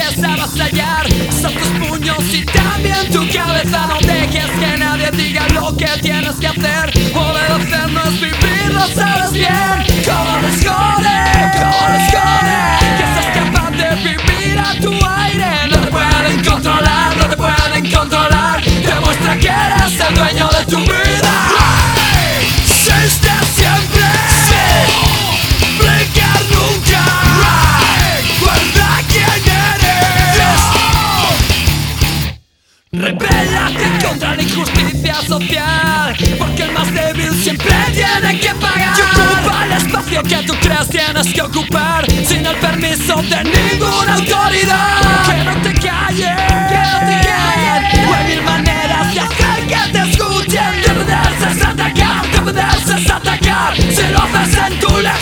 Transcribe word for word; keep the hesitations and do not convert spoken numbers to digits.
dejes avasallar. Son tus puños y también tu cabeza. No dejes que nadie diga lo que tienes que hacer. Obedecer no es vivir, lo sabes bien. Como les jode, como les jode que seas capaz de vivir a tu aire. No te pueden controlar, no te pueden controlar. Demuestra que eres el dueño de tu vida. Existe siempre, sin brincar nunca. Recuerda quién eres. Rebélate contra la injusticia social, porque el más débil siempre tiene que pagar. Y ocupa el espacio que tú crees tienes que ocupar, sin el permiso de ninguna autoridad. Que no te calles, que no te calles. No hay mil maneras de hacer que te escuchen. De poderse es atacar, de poderse es atacar. Si lo haces en tu lejos